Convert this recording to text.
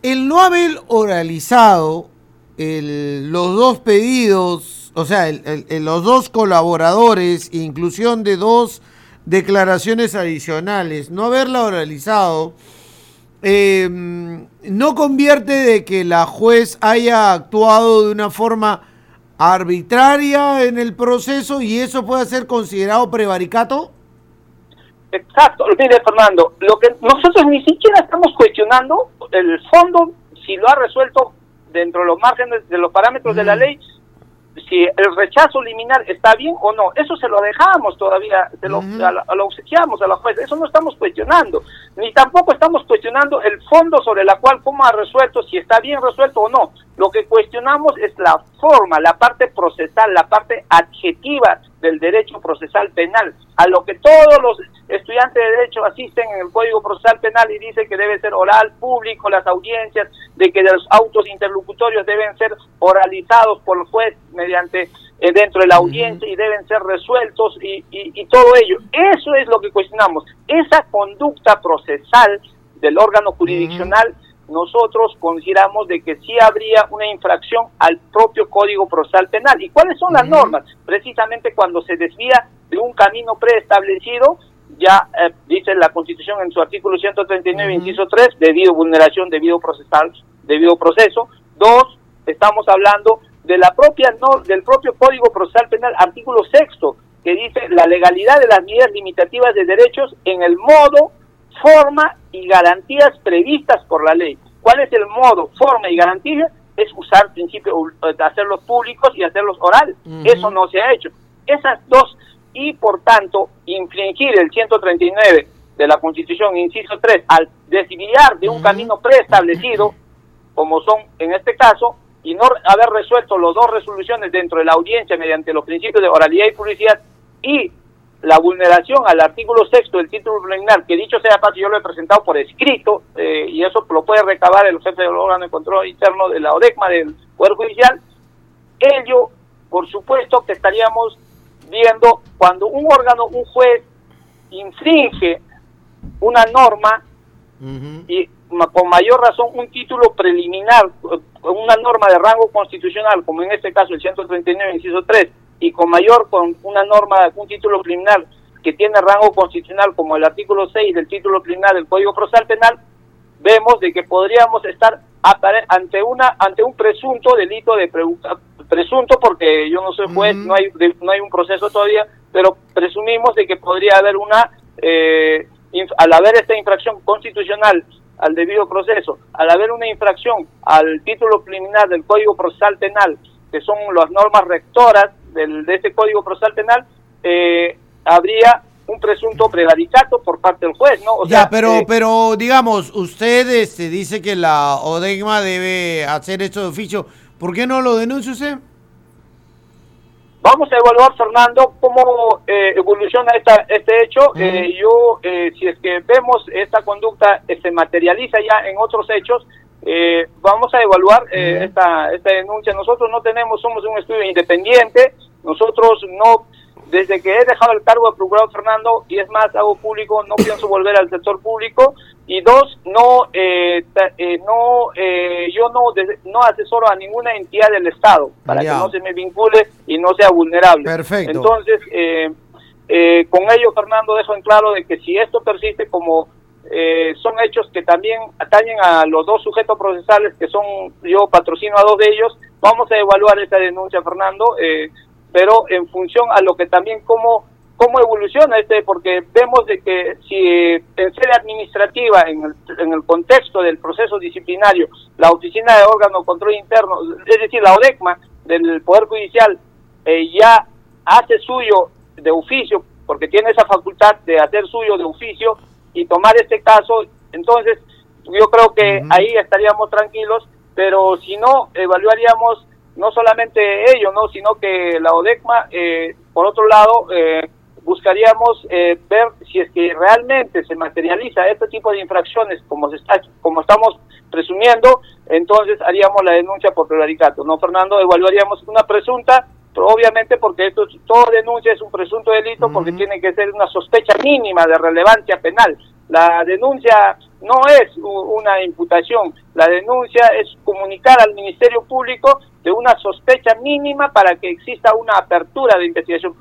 el no haber oralizado los dos pedidos, o sea, los dos colaboradores, inclusión de dos declaraciones adicionales, no haberla oralizado, no convierte de que la juez haya actuado de una forma arbitraria en el proceso y eso puede ser considerado prevaricato. Exacto, mire Fernando, lo que nosotros ni siquiera estamos cuestionando el fondo, si lo ha resuelto dentro de los márgenes de los parámetros de la ley, si el rechazo liminar está bien o no. Eso se lo dejamos todavía, lo obsequiamos a la jueza. Eso no estamos cuestionando, ni tampoco estamos cuestionando el fondo sobre la cual cómo ha resuelto, si está bien resuelto o no. Lo que cuestionamos es la forma, la parte procesal, la parte adjetiva del derecho procesal penal, a lo que todos los estudiantes de derecho asisten en el Código Procesal Penal y dice que debe ser oral, público, las audiencias, de que los autos interlocutorios deben ser oralizados por el juez mediante dentro de la audiencia y deben ser resueltos y todo ello. Eso es lo que cuestionamos. Esa conducta procesal del órgano jurisdiccional, nosotros consideramos de que sí habría una infracción al propio Código Procesal Penal. ¿Y cuáles son las normas? Precisamente cuando se desvía de un camino preestablecido, ya dice la Constitución en su artículo 139, inciso 3, debido vulneración, debido proceso. 2, estamos hablando de la del propio Código Procesal Penal, artículo 6, que dice la legalidad de las medidas limitativas de derechos en el modo, forma y garantías previstas por la ley. ¿Cuál es el modo, forma y garantía? Es usar principio de hacerlos públicos y hacerlos oral. Eso no se ha hecho. Esas dos, y por tanto, infringir el 139 de la Constitución, inciso 3, al desviar de un camino preestablecido, como son en este caso, y no haber resuelto las dos resoluciones dentro de la audiencia mediante los principios de oralidad y publicidad, y la vulneración al artículo 6 del título preliminar, que dicho sea paso, yo lo he presentado por escrito, y eso lo puede recabar el jefe del órgano de control interno de la ODECMA del Poder Judicial. Ello, por supuesto, que estaríamos viendo cuando un juez, infringe una norma, y con mayor razón un título preliminar, una norma de rango constitucional, como en este caso el 139, inciso 3, y con una norma, un título preliminar que tiene rango constitucional como el artículo 6 del título preliminar del Código Procesal Penal, vemos de que podríamos estar ante un presunto delito de presunto, porque yo no soy juez, no hay un proceso todavía, pero presumimos de que podría haber al haber esta infracción constitucional al debido proceso, al haber una infracción al título preliminar del Código Procesal Penal, que son las normas rectoras de este Código Procesal Penal, habría un presunto prevaricato por parte del juez, ¿no? Pero digamos, usted dice que la ODECMA debe hacer esto de oficio. ¿Por qué no lo denuncia usted? Vamos a evaluar, Fernando, cómo evoluciona este hecho. Si es que vemos esta conducta se materializa ya en otros hechos, vamos a evaluar esta denuncia. Nosotros somos un estudio independiente, nosotros no, desde que he dejado el cargo de procurador, Fernando, y es más, hago público, no pienso volver al sector público, y dos, yo no asesoro a ninguna entidad del Estado, para que no se me vincule y no sea vulnerable. Perfecto. Entonces, con ello, Fernando, dejo en claro de que si esto persiste, como son hechos que también atañen a los dos sujetos procesales, que yo patrocino a dos de ellos, vamos a evaluar esta denuncia, Fernando, pero en función a lo que también cómo evoluciona porque vemos de que si en sede administrativa, en el contexto del proceso disciplinario, la Oficina de Órgano de Control Interno, es decir, la ODECMA del Poder Judicial, ya hace suyo de oficio, porque tiene esa facultad de hacer suyo de oficio y tomar este caso, entonces yo creo que ahí estaríamos tranquilos, pero si no, evaluaríamos no solamente ello, no, sino que la ODECMA, por otro lado, buscaríamos ver si es que realmente se materializa este tipo de infracciones como estamos presumiendo, entonces haríamos la denuncia por prevaricato, ¿no, Fernando? Evaluaríamos una presunta, pero obviamente porque toda denuncia es un presunto delito, porque tiene que ser una sospecha mínima de relevancia penal. La denuncia no es una imputación, la denuncia es comunicar al Ministerio Público de una sospecha mínima para que exista una apertura de investigación.